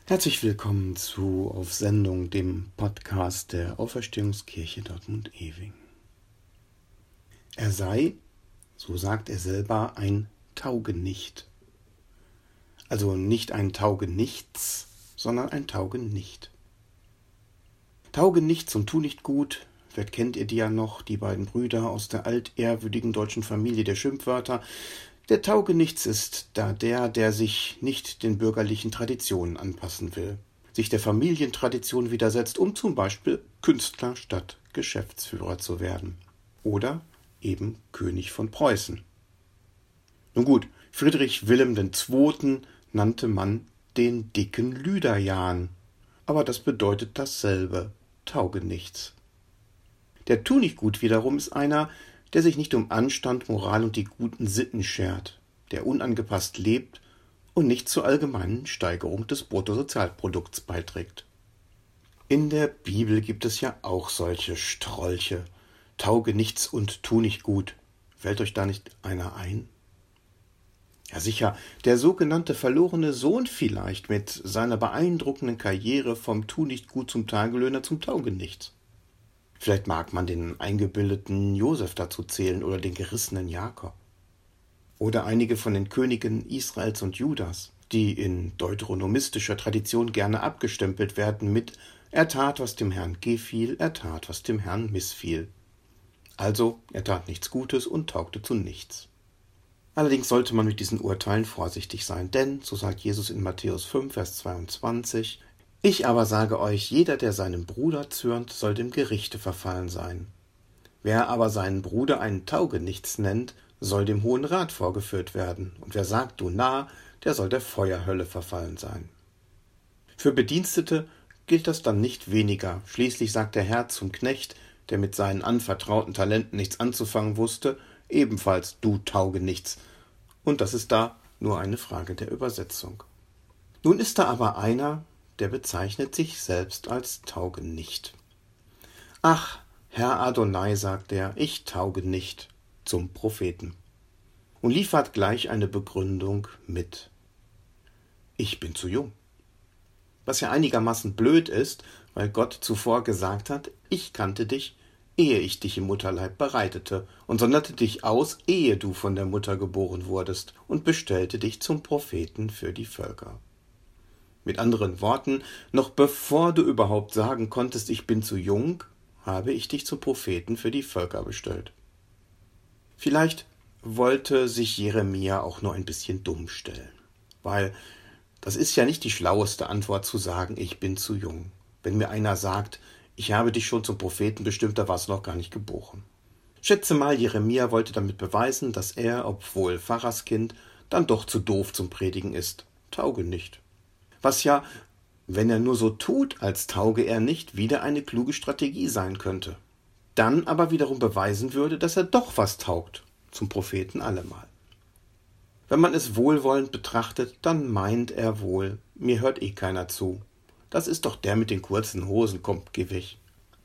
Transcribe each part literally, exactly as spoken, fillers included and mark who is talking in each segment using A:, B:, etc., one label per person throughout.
A: Herzlich willkommen zu Auf Sendung, dem Podcast der Auferstehungskirche Dortmund-Eving. Er sei, so sagt er selber, ein Taugenicht. Also nicht ein Taugenichts, sondern ein Taugenicht. Taugenichts und tu nicht gut, vielleicht kennt ihr die ja noch, die beiden Brüder aus der altehrwürdigen deutschen Familie der Schimpfwörter. Der Taugenichts ist da der, der sich nicht den bürgerlichen Traditionen anpassen will, sich der Familientradition widersetzt, um zum Beispiel Künstler statt Geschäftsführer zu werden. Oder eben König von Preußen. Nun gut, Friedrich Wilhelm der Zweite. Nannte man den dicken Lüderjan. Aber das bedeutet dasselbe, Taugenichts. Der Tunichtgut wiederum ist einer, der sich nicht um Anstand, Moral und die guten Sitten schert, der unangepasst lebt und nicht zur allgemeinen Steigerung des Bruttosozialprodukts beiträgt. In der Bibel gibt es ja auch solche Strolche, Taugenichts und tu nicht gut. Fällt euch da nicht einer ein? Ja sicher, der sogenannte verlorene Sohn vielleicht mit seiner beeindruckenden Karriere vom tu nicht gut zum Tagelöhner zum Taugenichts. Vielleicht mag man den eingebildeten Josef dazu zählen oder den gerissenen Jakob. Oder einige von den Königen Israels und Judas, die in deuteronomistischer Tradition gerne abgestempelt werden mit er tat, was dem Herrn gefiel, er tat, was dem Herrn missfiel. Also, er tat nichts Gutes und taugte zu nichts. Allerdings sollte man mit diesen Urteilen vorsichtig sein, denn, so sagt Jesus in Matthäus fünf, Vers zweiundzwanzig, ich aber sage euch, jeder, der seinem Bruder zürnt, soll dem Gerichte verfallen sein. Wer aber seinen Bruder einen Taugenichts nennt, soll dem Hohen Rat vorgeführt werden, und wer sagt, du Narr, der soll der Feuerhölle verfallen sein. Für Bedienstete gilt das dann nicht weniger. Schließlich sagt der Herr zum Knecht, der mit seinen anvertrauten Talenten nichts anzufangen wusste, ebenfalls du Taugenichts. Und das ist da nur eine Frage der Übersetzung. Nun ist da aber einer, der bezeichnet sich selbst als Taugenicht. Ach, Herr Adonai, sagt er, ich tauge nicht zum Propheten. Und liefert gleich eine Begründung mit. Ich bin zu jung. Was ja einigermaßen blöd ist, weil Gott zuvor gesagt hat, ich kannte dich, ehe ich dich im Mutterleib bereitete und sonderte dich aus, ehe du von der Mutter geboren wurdest und bestellte dich zum Propheten für die Völker. Mit anderen Worten, noch bevor du überhaupt sagen konntest, ich bin zu jung, habe ich dich zum Propheten für die Völker bestellt. Vielleicht wollte sich Jeremia auch nur ein bisschen dumm stellen, weil das ist ja nicht die schlaueste Antwort zu sagen, ich bin zu jung. Wenn mir einer sagt, ich habe dich schon zum Propheten bestimmt, da warst du noch gar nicht geboren. Schätze mal, Jeremia wollte damit beweisen, dass er, obwohl Pfarrerskind, dann doch zu doof zum Predigen ist. Tauge nicht. Was ja, wenn er nur so tut, als tauge er nicht, wieder eine kluge Strategie sein könnte. Dann aber wiederum beweisen würde, dass er doch was taugt, zum Propheten allemal. Wenn man es wohlwollend betrachtet, dann meint er wohl, mir hört eh keiner zu. Das ist doch der mit den kurzen Hosen, kommt, geh weg.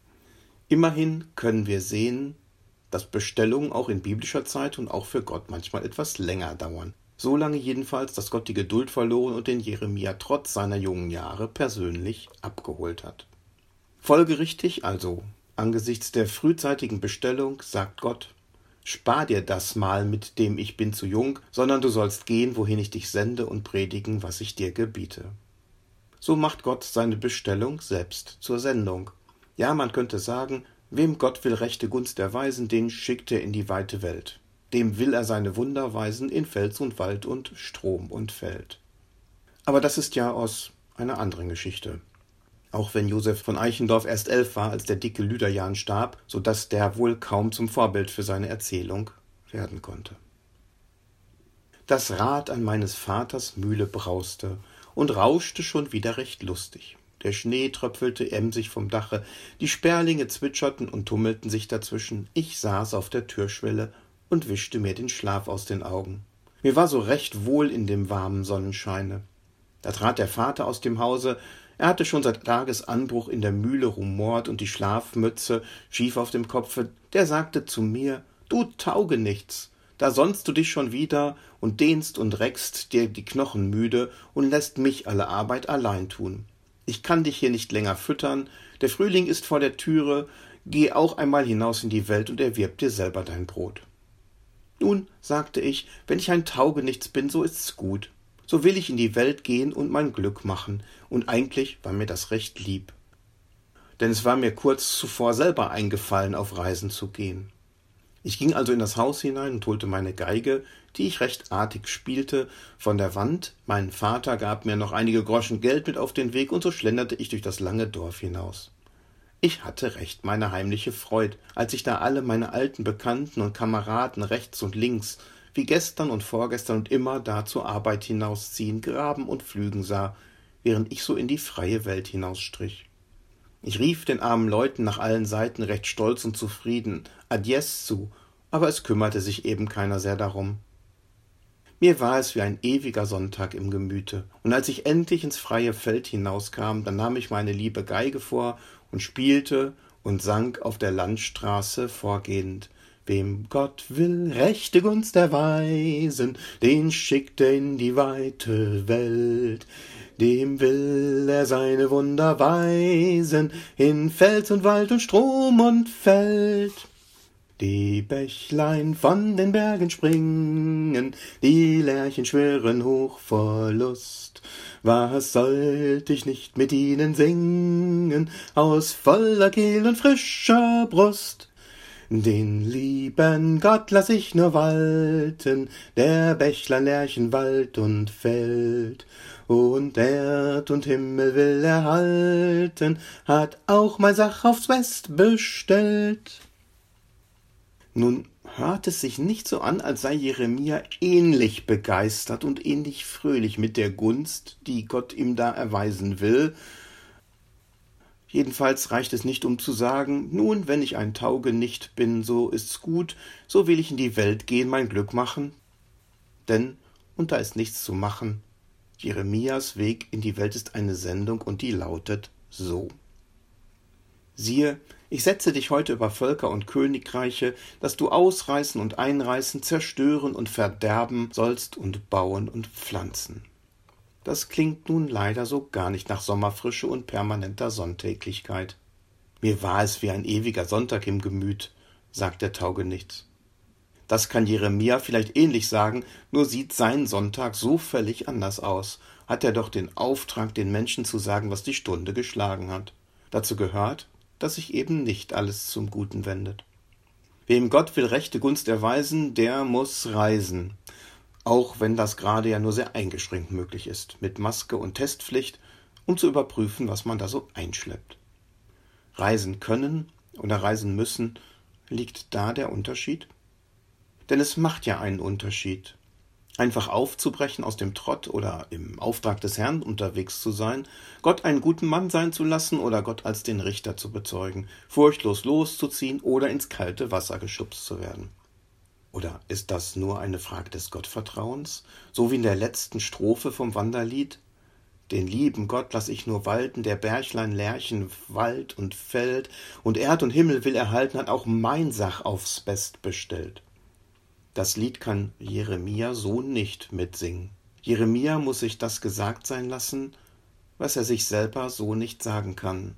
A: Immerhin können wir sehen, dass Bestellungen auch in biblischer Zeit und auch für Gott manchmal etwas länger dauern. So lange jedenfalls, dass Gott die Geduld verloren und den Jeremia trotz seiner jungen Jahre persönlich abgeholt hat. Folgerichtig, also angesichts der frühzeitigen Bestellung, sagt Gott, spar dir das mal mit dem Ich bin zu jung, sondern du sollst gehen, wohin ich dich sende und predigen, was ich dir gebiete. So macht Gott seine Bestellung selbst zur Sendung. Ja, man könnte sagen, wem Gott will rechte Gunst erweisen, den schickt er in die weite Welt. Dem will er seine Wunder weisen in Fels und Wald und Strom und Feld. Aber das ist ja aus einer anderen Geschichte. Auch wenn Josef von Eichendorff erst elf war, als der dicke Lüderjan starb, so dass der wohl kaum zum Vorbild für seine Erzählung werden konnte. Das Rad an meines Vaters Mühle brauste und rauschte schon wieder recht lustig. Der Schnee tröpfelte emsig vom Dache, die Sperlinge zwitscherten und tummelten sich dazwischen. Ich saß auf der Türschwelle und wischte mir den Schlaf aus den Augen. Mir war so recht wohl in dem warmen Sonnenscheine. Da trat der Vater aus dem Hause. Er hatte schon seit Tagesanbruch in der Mühle rumort und die Schlafmütze schief auf dem Kopfe. Der sagte zu mir, du Taugenichts, Da sonnst du dich schon wieder und dehnst und reckst dir die Knochen müde und lässt mich alle Arbeit allein tun. Ich kann dich hier nicht länger füttern, der Frühling ist vor der Türe, geh auch einmal hinaus in die Welt und erwirb dir selber dein Brot. Nun, sagte ich, wenn ich ein Taugenichts bin, so ist's gut. So will ich in die Welt gehen und mein Glück machen, und eigentlich war mir das recht lieb. Denn es war mir kurz zuvor selber eingefallen, auf Reisen zu gehen. Ich ging also in das Haus hinein und holte meine Geige, die ich recht artig spielte, von der Wand. Mein Vater gab mir noch einige Groschen Geld mit auf den Weg, und so schlenderte ich durch das lange Dorf hinaus. Ich hatte recht meine heimliche Freud, als ich da alle meine alten Bekannten und Kameraden rechts und links, wie gestern und vorgestern und immer da zur Arbeit hinausziehen, graben und pflügen sah, während ich so in die freie Welt hinausstrich. Ich rief den armen Leuten nach allen Seiten recht stolz und zufrieden Adies zu, aber es kümmerte sich eben keiner sehr darum. Mir war es wie ein ewiger Sonntag im Gemüte, und als ich endlich ins freie Feld hinauskam, dann nahm ich meine liebe Geige vor und spielte und sang auf der Landstraße vorgehend. Wem Gott will rechte Gunst erweisen, den schickt er in die weite Welt. Dem will er seine Wunder weisen, in Fels und Wald und Strom und Feld. Die Bächlein von den Bergen springen, die Lerchen schwirren hoch vor Lust. Was sollt ich nicht mit ihnen singen, aus voller Kehl und frischer Brust? Den lieben Gott lass ich nur walten, der Bächlein, Lerchen, Wald und Feld. Und Erd und Himmel will er halten, hat auch mal Sach aufs West bestellt. Nun hört es sich nicht so an, als sei Jeremia ähnlich begeistert und ähnlich fröhlich mit der Gunst, die Gott ihm da erweisen will. Jedenfalls reicht es nicht, um zu sagen, nun, wenn ich ein Taugenicht bin, so ist's gut, so will ich in die Welt gehen, mein Glück machen. Denn, und da ist nichts zu machen, Jeremias Weg in die Welt ist eine Sendung, und die lautet so. Siehe, ich setze dich heute über Völker und Königreiche, dass du ausreißen und einreißen, zerstören und verderben sollst und bauen und pflanzen. Das klingt nun leider so gar nicht nach Sommerfrische und permanenter Sonntäglichkeit. Mir war es wie ein ewiger Sonntag im Gemüt, sagt der Taugenichts. Das kann Jeremia vielleicht ähnlich sagen, nur sieht sein Sonntag so völlig anders aus. Hat er doch den Auftrag, den Menschen zu sagen, was die Stunde geschlagen hat. Dazu gehört, dass sich eben nicht alles zum Guten wendet. Wem Gott will rechte Gunst erweisen, der muss reisen. Auch wenn das gerade ja nur sehr eingeschränkt möglich ist, mit Maske und Testpflicht, um zu überprüfen, was man da so einschleppt. Reisen können oder reisen müssen, liegt da der Unterschied? Denn es macht ja einen Unterschied. Einfach aufzubrechen aus dem Trott oder im Auftrag des Herrn unterwegs zu sein, Gott einen guten Mann sein zu lassen oder Gott als den Richter zu bezeugen, furchtlos loszuziehen oder ins kalte Wasser geschubst zu werden. Oder ist das nur eine Frage des Gottvertrauens, so wie in der letzten Strophe vom Wanderlied? Den lieben Gott lass ich nur walten, der Berglein, Lerchen, Wald und Feld, und Erd und Himmel will erhalten, hat auch mein Sach aufs Best bestellt. Das Lied kann Jeremia so nicht mitsingen. Jeremia muss sich das gesagt sein lassen, was er sich selber so nicht sagen kann.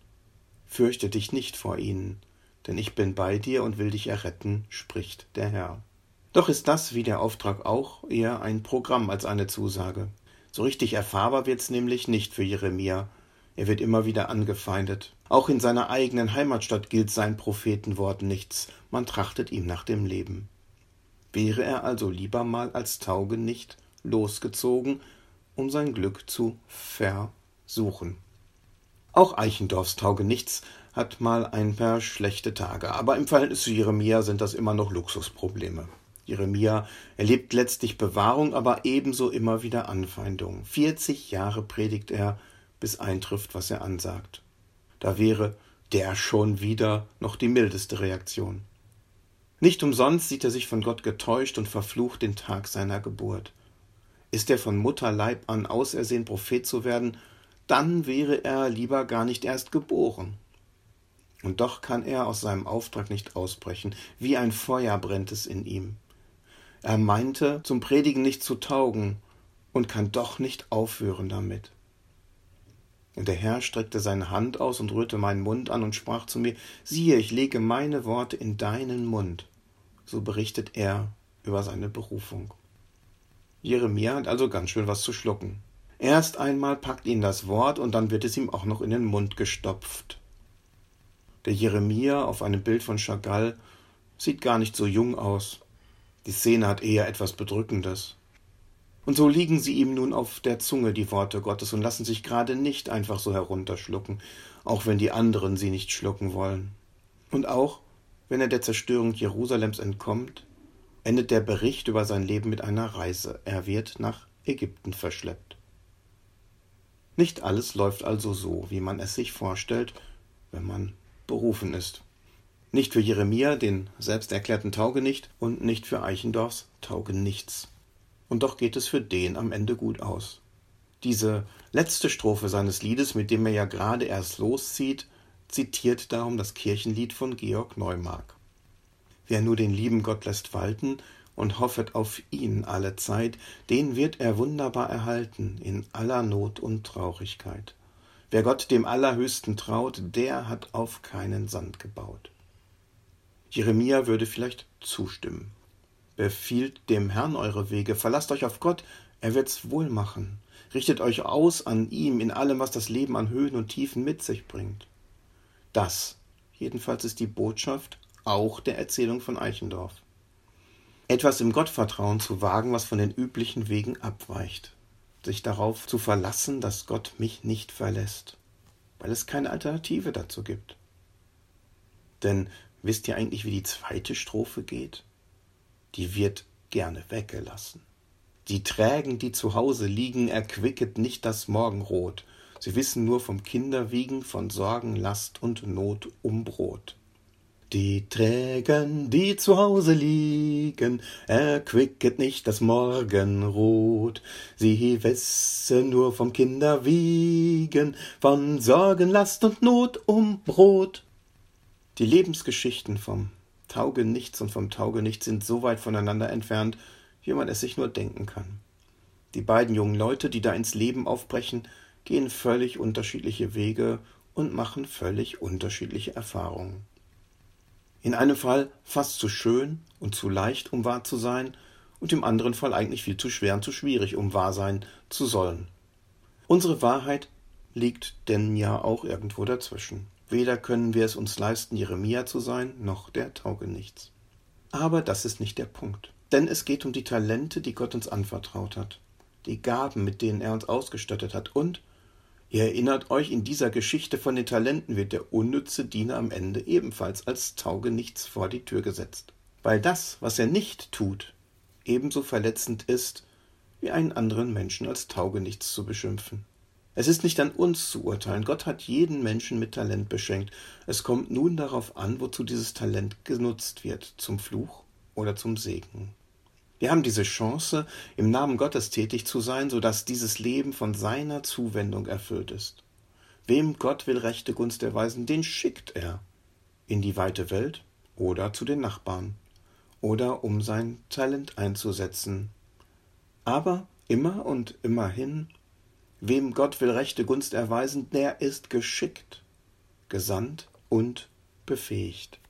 A: Fürchte dich nicht vor ihnen, denn ich bin bei dir und will dich erretten, spricht der Herr. Doch ist das, wie der Auftrag auch, eher ein Programm als eine Zusage. So richtig erfahrbar wird's nämlich nicht für Jeremia. Er wird immer wieder angefeindet. Auch in seiner eigenen Heimatstadt gilt sein Prophetenwort nichts. Man trachtet ihm nach dem Leben. Wäre er also lieber mal als Taugenicht losgezogen, um sein Glück zu versuchen. Auch Eichendorffs Taugenichts hat mal ein paar schlechte Tage, aber im Verhältnis zu Jeremia sind das immer noch Luxusprobleme. Jeremia erlebt letztlich Bewahrung, aber ebenso immer wieder Anfeindung. vierzig Jahre predigt er, bis eintrifft, was er ansagt. Da wäre der schon wieder noch die mildeste Reaktion. Nicht umsonst sieht er sich von Gott getäuscht und verflucht den Tag seiner Geburt. Ist er von Mutterleib an ausersehen, Prophet zu werden, dann wäre er lieber gar nicht erst geboren. Und doch kann er aus seinem Auftrag nicht ausbrechen. Wie ein Feuer brennt es in ihm. Er meinte, zum Predigen nicht zu taugen und kann doch nicht aufhören damit. Und der Herr streckte seine Hand aus und rührte meinen Mund an und sprach zu mir, siehe, ich lege meine Worte in deinen Mund. So berichtet er über seine Berufung. Jeremia hat also ganz schön was zu schlucken. Erst einmal packt ihn das Wort und dann wird es ihm auch noch in den Mund gestopft. Der Jeremia auf einem Bild von Chagall sieht gar nicht so jung aus. Die Szene hat eher etwas Bedrückendes. Und so liegen sie ihm nun auf der Zunge, die Worte Gottes, und lassen sich gerade nicht einfach so herunterschlucken, auch wenn die anderen sie nicht schlucken wollen. Und auch, wenn er der Zerstörung Jerusalems entkommt, endet der Bericht über sein Leben mit einer Reise. Er wird nach Ägypten verschleppt. Nicht alles läuft also so, wie man es sich vorstellt, wenn man berufen ist. Nicht für Jeremia, den selbsterklärten Taugenicht, und nicht für Eichendorffs Taugenichts. Und doch geht es für den am Ende gut aus. Diese letzte Strophe seines Liedes, mit dem er ja gerade erst loszieht, zitiert darum das Kirchenlied von Georg Neumark. Wer nur den lieben Gott lässt walten und hoffet auf ihn alle Zeit, den wird er wunderbar erhalten in aller Not und Traurigkeit. Wer Gott dem Allerhöchsten traut, der hat auf keinen Sand gebaut. Jeremia würde vielleicht zustimmen. Befiehlt dem Herrn eure Wege, verlasst euch auf Gott, er wird's wohl machen. Richtet euch aus an ihm in allem, was das Leben an Höhen und Tiefen mit sich bringt. Das, jedenfalls, ist die Botschaft auch der Erzählung von Eichendorff. Etwas im Gottvertrauen zu wagen, was von den üblichen Wegen abweicht. Sich darauf zu verlassen, dass Gott mich nicht verlässt, weil es keine Alternative dazu gibt. Denn wisst ihr eigentlich, wie die zweite Strophe geht? Die wird gerne weggelassen. Die Trägen, die zu Hause liegen, erquicket nicht das Morgenrot. Sie wissen nur vom Kinderwiegen, von Sorgen, Last und Not um Brot. Die Trägen, die zu Hause liegen, erquicket nicht das Morgenrot. Sie wissen nur vom Kinderwiegen, von Sorgen, Last und Not um Brot. Die Lebensgeschichten vom Taugenichts und vom Taugenicht sind so weit voneinander entfernt, wie man es sich nur denken kann. Die beiden jungen Leute, die da ins Leben aufbrechen, gehen völlig unterschiedliche Wege und machen völlig unterschiedliche Erfahrungen. In einem Fall fast zu schön und zu leicht, um wahr zu sein, und im anderen Fall eigentlich viel zu schwer und zu schwierig, um wahr sein zu sollen. Unsere Wahrheit liegt denn ja auch irgendwo dazwischen. Weder können wir es uns leisten, Jeremia zu sein, noch der Taugenichts. Aber das ist nicht der Punkt. Denn es geht um die Talente, die Gott uns anvertraut hat, die Gaben, mit denen er uns ausgestattet hat. Und, ihr erinnert euch, in dieser Geschichte von den Talenten wird der unnütze Diener am Ende ebenfalls als Taugenichts vor die Tür gesetzt. Weil das, was er nicht tut, ebenso verletzend ist, wie einen anderen Menschen als Taugenichts zu beschimpfen. Es ist nicht an uns zu urteilen. Gott hat jeden Menschen mit Talent beschenkt. Es kommt nun darauf an, wozu dieses Talent genutzt wird, zum Fluch oder zum Segen. Wir haben diese Chance, im Namen Gottes tätig zu sein, sodass dieses Leben von seiner Zuwendung erfüllt ist. Wem Gott will rechte Gunst erweisen, den schickt er in die weite Welt oder zu den Nachbarn oder um sein Talent einzusetzen. Aber immer und immerhin, wem Gott will rechte Gunst erweisen, der ist geschickt, gesandt und befähigt.